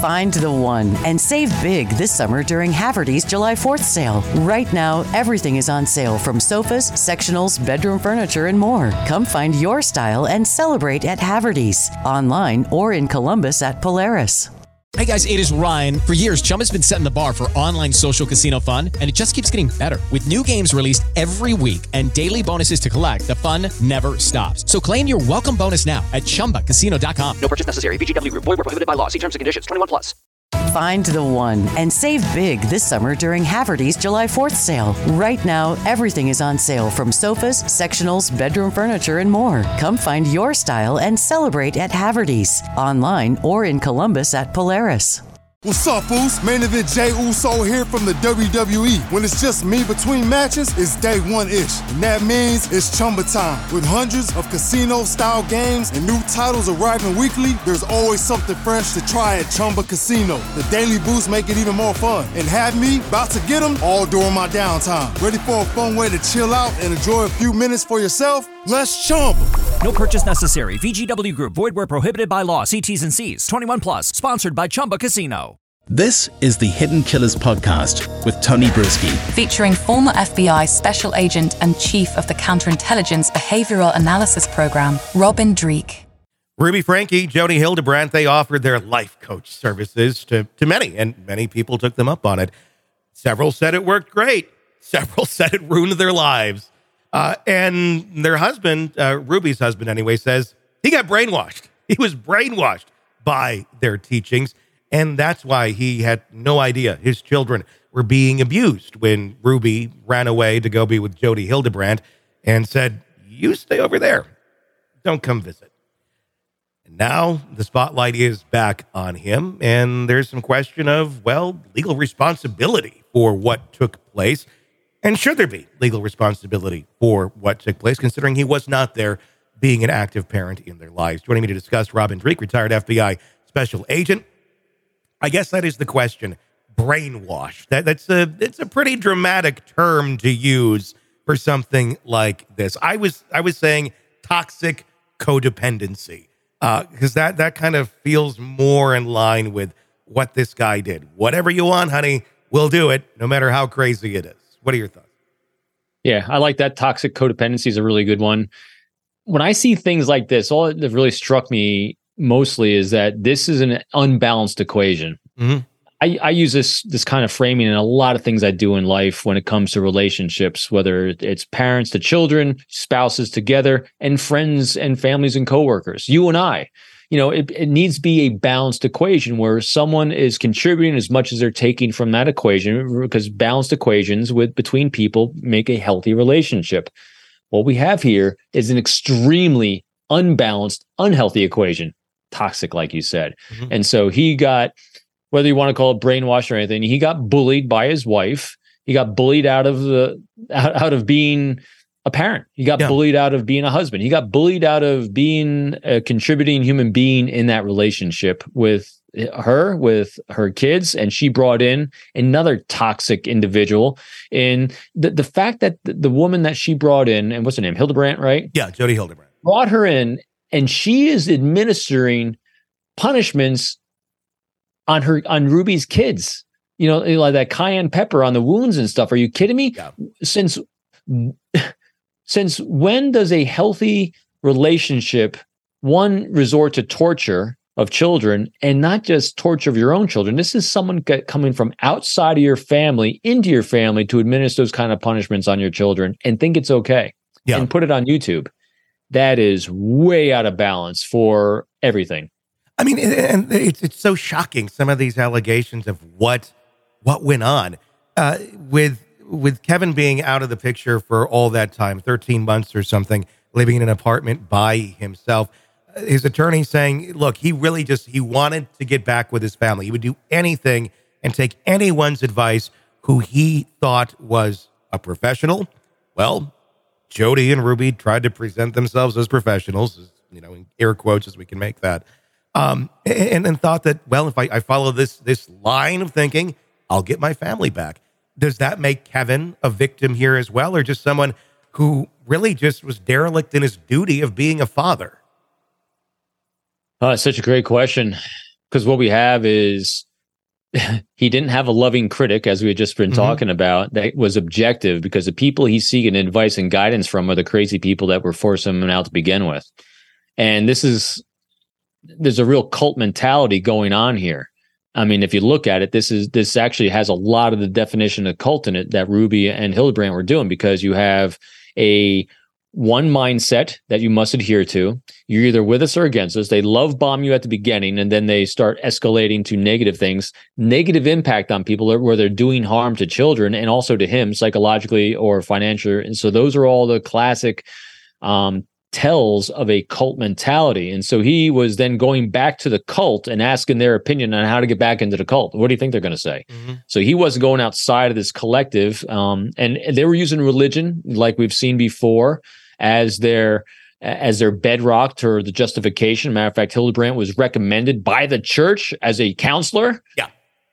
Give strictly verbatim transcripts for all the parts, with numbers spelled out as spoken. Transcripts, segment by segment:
Find the one and save big this summer during Haverty's July fourth sale. Right now, everything is on sale from sofas, sectionals, bedroom furniture, and more. Come find your style and celebrate at Haverty's, online or in Columbus at Polaris. Hey guys, it is Ryan. For years, Chumba's been setting the bar for online social casino fun, and it just keeps getting better. With new games released every week and daily bonuses to collect, the fun never stops. So claim your welcome bonus now at chumba casino dot com. No purchase necessary. V G W Group. Void where prohibited by law. See terms and conditions. twenty-one plus. Find the one and save big this summer during Haverty's July fourth sale. Right now, everything is on sale from sofas, sectionals, bedroom furniture, and more. Come find your style and celebrate at Haverty's, online or in Columbus at Polaris. What's up, Foos? Main event Jey Uso here from the W W E. When it's just me between matches, it's day one-ish. And that means it's Chumba time. With hundreds of casino-style games and new titles arriving weekly, there's always something fresh to try at Chumba Casino. The daily boosts make it even more fun. And have me about to get them all during my downtime. Ready for a fun way to chill out and enjoy a few minutes for yourself? Let's Chumba. No purchase necessary. V G W Group. Void where prohibited by law. See T's and C's. twenty-one plus. Sponsored by Chumba Casino. This is the Hidden Killers podcast with Tony Brueski. Featuring former F B I Special Agent and Chief of the Counterintelligence Behavioral Analysis Program, Robin Dreeke. Ruby Franke, Jody Hildebrandt, they offered their life coach services to, to many, and many people took them up on it. Several said it worked great. Several said it ruined their lives. Uh, and their husband, uh, Ruby's husband anyway, says he got brainwashed. He was brainwashed by their teachings. And that's why he had no idea his children were being abused when Ruby ran away to go be with Jody Hildebrandt and said, you stay over there. Don't come visit. And now the spotlight is back on him, and there's some question of, well, legal responsibility for what took place. And should there be legal responsibility for what took place, considering he was not there being an active parent in their lives? Joining me to discuss, Robin Dreeke, retired F B I Special Agent. I guess that is the question. Brainwash. That, that's a it's a pretty dramatic term to use for something like this. I was I was saying toxic codependency because uh, that that kind of feels more in line with what this guy did. Whatever you want, honey, we'll do it, no matter how crazy it is. What are your thoughts? Yeah, I like that. Toxic codependency is a really good one. When I see things like this, all that really struck me mostly is that this is an unbalanced equation. Mm-hmm. I, I use this this kind of framing in a lot of things I do in life when it comes to relationships, whether it's parents to children, spouses together, and friends and families and coworkers. You and I, you know, it, it needs to be a balanced equation where someone is contributing as much as they're taking from that equation, because balanced equations with between people make a healthy relationship. What we have here is an extremely unbalanced, unhealthy equation. Toxic, like you said. Mm-hmm. And so he got, whether you want to call it brainwash or anything, he got bullied by his wife. He got bullied out of the out, out of being a parent. He got yeah. bullied out of being a husband. He got bullied out of being a contributing human being in that relationship with her, with her kids, and she brought in another toxic individual. And the, the fact that the, the woman that she brought in, and what's her name? Hildebrandt, right? Yeah, Jody Hildebrandt. Brought her in, and she is administering punishments on her on Ruby's kids. You know, like that cayenne pepper on the wounds and stuff. Are you kidding me? Yeah. Since since when does a healthy relationship, one, resort to torture of children, and not just torture of your own children? This is someone get, coming from outside of your family into your family to administer those kind of punishments on your children and think it's okay. Yeah. And put it on YouTube. That is way out of balance for everything. I mean, and it's it's so shocking, some of these allegations of what what went on uh, with with Kevin being out of the picture for all that time, thirteen months or something, living in an apartment by himself. His attorney saying, look, he really just, he wanted to get back with his family. He would do anything and take anyone's advice who he thought was a professional. Well, Jody and Ruby tried to present themselves as professionals, as, you know, in air quotes as we can make that, um, and, and thought that, well, if I, I follow this this line of thinking, I'll get my family back. Does that make Kevin a victim here as well, or just someone who really just was derelict in his duty of being a father? Oh, it's such a great question. because what we have is he didn't have a loving critic, as we had just been mm-hmm. talking about, that was objective, because the people he's seeking advice and guidance from are the crazy people that were forcing him out to begin with. And this is, there's a real cult mentality going on here. I mean, if you look at it, this is this actually has a lot of the definition of cult in it that Ruby and Hildebrandt were doing, because you have a one mindset that you must adhere to. You're either with us or against us. They love bomb you at the beginning, and then they start escalating to negative things, negative impact on people where they're doing harm to children and also to him psychologically or financially. And so those are all the classic um, tells of a cult mentality. And so he was then going back to the cult and asking their opinion on how to get back into the cult. What do you think they're going to say? Mm-hmm. So he wasn't going outside of this collective. Um, and, and they were using religion, like we've seen before, as their as their bedrock or the justification. Matter of fact, Hildebrandt was recommended by the church as a counselor. Yeah.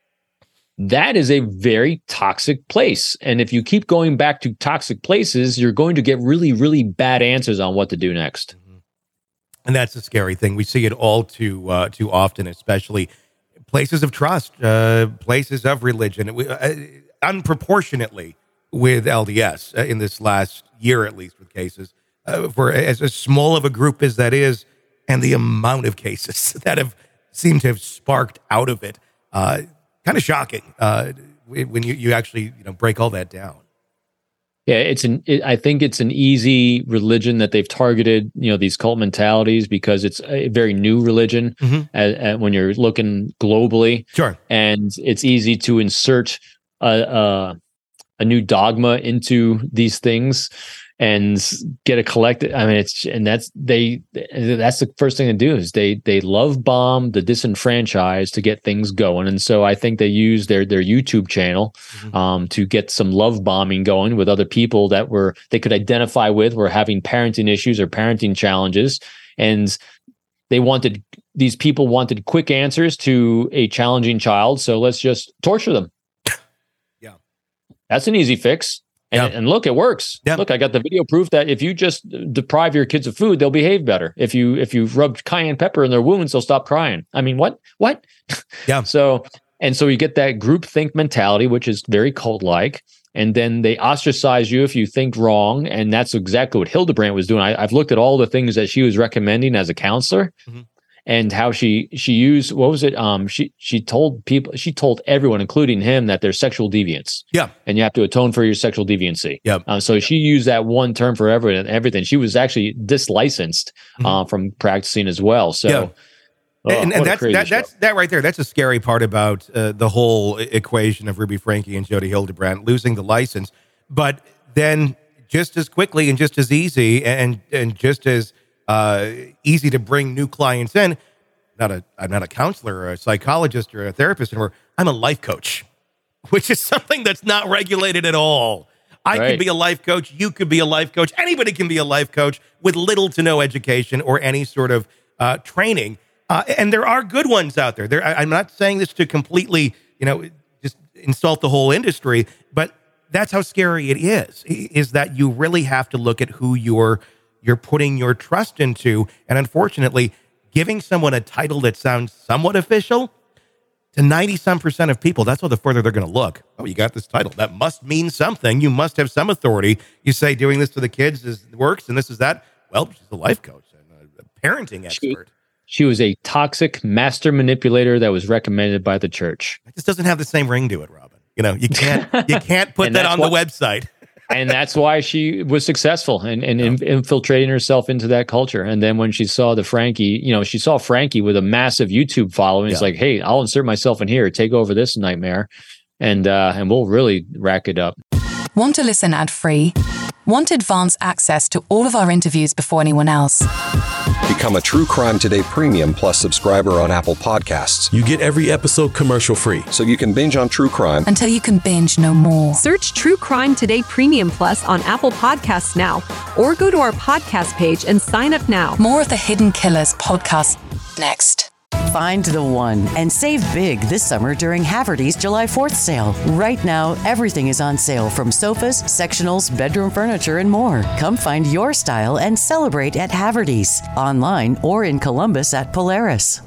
That is a very toxic place. And if you keep going back to toxic places, you're going to get really, really bad answers on what to do next. Mm-hmm. And that's the scary thing. We see it all too uh, too often, especially places of trust, uh, places of religion, uh, unproportionately with L D S uh, in this last year, at least with cases, uh, for as, as small of a group as that is, and the amount of cases that have seemed to have sparked out of it. Uh, kind of shocking uh, when you, you actually you know break all that down. Yeah, it's an. It, I think it's an easy religion that they've targeted. You know, these cult mentalities, because it's a very new religion. Mm-hmm. at, at, when you're looking globally, sure, and it's easy to insert a, a, a new dogma into these things and get a collective. I mean, it's and that's they. That's the first thing to do is they they love bomb the disenfranchised to get things going, and so I think they use their their YouTube channel mm-hmm. um, to get some love bombing going with other people that were they could identify with, were having parenting issues or parenting challenges, and they wanted these people wanted quick answers to a challenging child. So let's just torture them. Yeah, that's an easy fix. And, yeah. and look, it works. Yeah. Look, I got the video proof that if you just deprive your kids of food, they'll behave better. If you if you rub cayenne pepper in their wounds, they'll stop crying. I mean, what? What? Yeah. so and so you get that groupthink mentality, which is very cult-like, and then they ostracize you if you think wrong, and that's exactly what Hildebrandt was doing. I, I've looked at all the things that she was recommending as a counselor. Mm-hmm. And how she she used what was it? Um, she she told people she told everyone, including him, that they're sexual deviants. Yeah, and you have to atone for your sexual deviancy. Yeah. Um, so she used that one term for everything. Everything. She was actually dislicensed mm-hmm. uh, from practicing as well. So, yeah. oh, and, and that's that, that's that right there. That's a scary part about uh, the whole equation of Ruby Franke and Jodi Hildebrandt losing the license, but then just as quickly and just as easy and and just as Uh, easy to bring new clients in. Not a, I'm not a counselor or a psychologist or a therapist anymore. I'm a life coach, which is something that's not regulated at all. I right. could be a life coach. You could be a life coach. Anybody can be a life coach with little to no education or any sort of uh, training. Uh, and there are good ones out there. There, I, I'm not saying this to completely, you know, just insult the whole industry, but that's how scary it is, is that you really have to look at who you're you're putting your trust into. And unfortunately, giving someone a title that sounds somewhat official to ninety some percent of people, that's all the further they're going to look. Oh, you got this title. That must mean something. You must have some authority. You say doing this to the kids is works and this is that. Well, she's a life coach and a parenting expert. She, she was a toxic master manipulator that was recommended by the church. It just doesn't have the same ring to it, Robin. You know, you can't, you can't put that on what, the website. And that's why she was successful in, in, in infiltrating herself into that culture. And then when she saw the Franke, you know, she saw Franke with a massive YouTube following. Yeah. It's like, hey, I'll insert myself in here, take over this nightmare, and uh, and we'll really rack it up. Want to listen ad-free? Want advanced access to all of our interviews before anyone else? Become a True Crime Today Premium Plus subscriber on Apple Podcasts. You get every episode commercial free. So you can binge on true crime until you can binge no more. Search True Crime Today Premium Plus on Apple Podcasts now, or go to our podcast page and sign up now. More of the Hidden Killers podcast next. Find the one and save big this summer during Haverty's July fourth sale. Right now, everything is on sale, from sofas, sectionals, bedroom furniture, and more. Come find your style and celebrate at Haverty's, online or in Columbus at Polaris.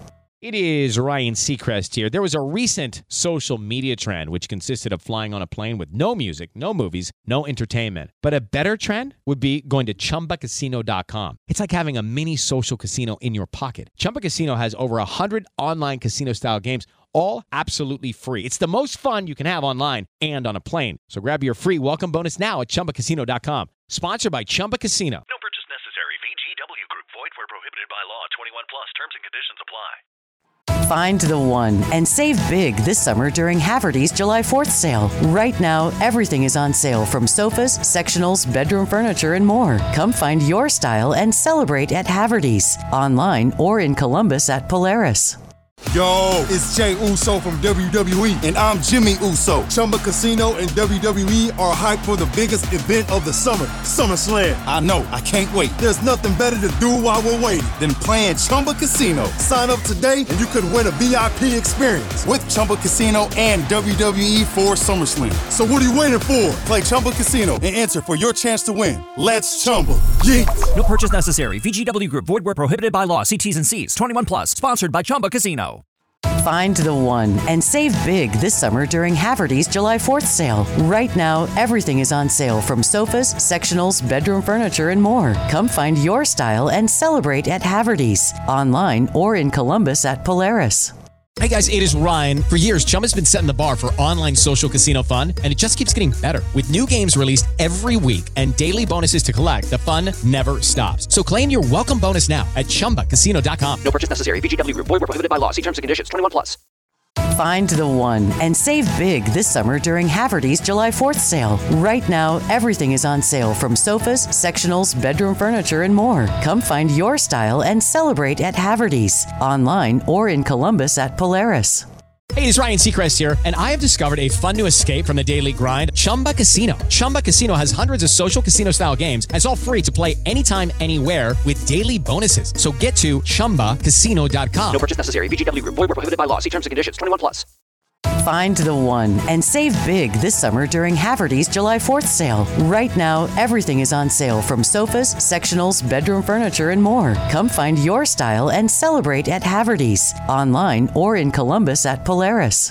It is Ryan Seacrest here. There was a recent social media trend which consisted of flying on a plane with no music, no movies, no entertainment. But a better trend would be going to Chumba Casino dot com. It's like having a mini social casino in your pocket. Chumba Casino has over one hundred online casino-style games, all absolutely free. It's the most fun you can have online and on a plane. So grab your free welcome bonus now at Chumba Casino dot com. Sponsored by Chumba Casino. No purchase necessary. V G W Group. Void where prohibited by law. twenty-one plus. Terms and conditions apply. Find the one and save big this summer during Haverty's July fourth sale. Right now, everything is on sale from sofas, sectionals, bedroom furniture, and more. Come find your style and celebrate at Haverty's, online or in Columbus at Polaris. Yo, it's Jay Uso from W W E, and I'm Jimmy Uso. Chumba Casino and W W E are hyped for the biggest event of the summer, SummerSlam. I know, I can't wait. There's nothing better to do while we're waiting than playing Chumba Casino. Sign up today and you could win a V I P experience with Chumba Casino and W W E for SummerSlam. So what are you waiting for? Play Chumba Casino and enter for your chance to win. Let's Chumba. Yeah. No purchase necessary. V G W Group. Void where prohibited by law. See T's and C's. twenty-one plus. Sponsored by Chumba Casino. Find the one and save big this summer during Haverty's July fourth sale. Right now, everything is on sale from sofas, sectionals, bedroom furniture, and more. Come find your style and celebrate at Haverty's, online or in Columbus at Polaris. Hey guys, it is Ryan. For years, Chumba's been setting the bar for online social casino fun, and it just keeps getting better. With new games released every week and daily bonuses to collect, the fun never stops. So claim your welcome bonus now at Chumba Casino dot com. No purchase necessary. V G W Group. Void where prohibited by law. See terms and conditions. twenty-one plus. Find the one and save big this summer during Haverty's July fourth sale. Right now, everything is on sale from sofas, sectionals, bedroom furniture, and more. Come find your style and celebrate at Haverty's, online or in Columbus at Polaris. Hey, it's Ryan Seacrest here, and I have discovered a fun new escape from the daily grind, Chumba Casino. Chumba Casino has hundreds of social casino-style games, and it's all free to play anytime, anywhere with daily bonuses. So get to Chumba Casino dot com. No purchase necessary. V G W Group. Void where prohibited by law. See terms and conditions. twenty-one plus. Find the one and save big this summer during Haverty's July fourth sale. Right now, everything is on sale from sofas, sectionals, bedroom furniture, and more. Come find your style and celebrate at Haverty's, online or in Columbus at Polaris.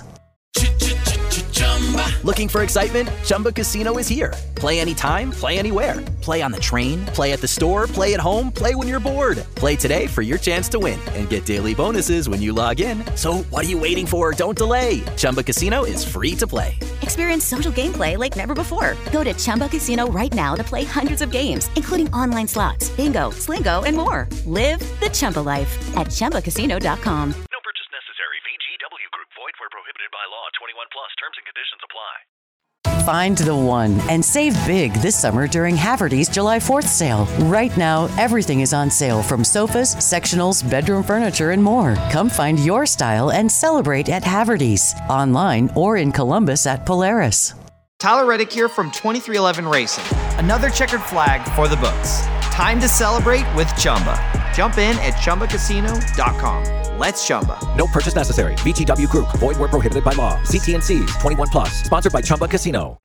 Looking for excitement? Chumba Casino is here. Play anytime, play anywhere. Play on the train, play at the store, play at home, play when you're bored. Play today for your chance to win and get daily bonuses when you log in. So what are you waiting for? Don't delay. Chumba Casino is free to play. Experience social gameplay like never before. Go to Chumba Casino right now to play hundreds of games, including online slots, bingo, Slingo, and more. Live the Chumba life at Chumba Casino dot com. No purchase necessary. V G W Group. Void where prohibited by law. twenty-one plus. Terms and conditions apply. Find the one and save big this summer during Haverty's July fourth sale. Right now, everything is on sale from sofas, sectionals, bedroom furniture, and more. Come find your style and celebrate at Haverty's, online or in Columbus at Polaris. Tyler Reddick here from twenty-three eleven Racing. Another checkered flag for the books. Time to celebrate with Chumba. Jump in at Chumba Casino dot com. Let's Chumba. No purchase necessary. V G W Group. Void where prohibited by law. See T and C's. twenty-one plus. Sponsored by Chumba Casino.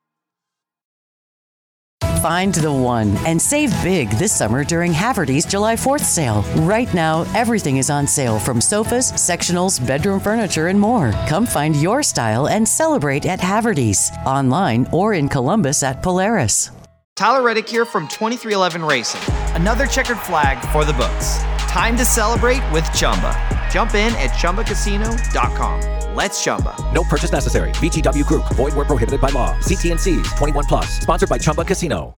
Find the one and save big this summer during Haverty's July fourth sale. Right now, everything is on sale from sofas, sectionals, bedroom furniture, and more. Come find your style and celebrate at Haverty's, online or in Columbus at Polaris. Tyler Reddick here from twenty-three eleven Racing. Another checkered flag for the books. Time to celebrate with Chumba. Jump in at Chumba Casino dot com. Let's Chumba. No purchase necessary. V G W Group. Void where prohibited by law. See T and C's. twenty-one plus. Sponsored by Chumba Casino.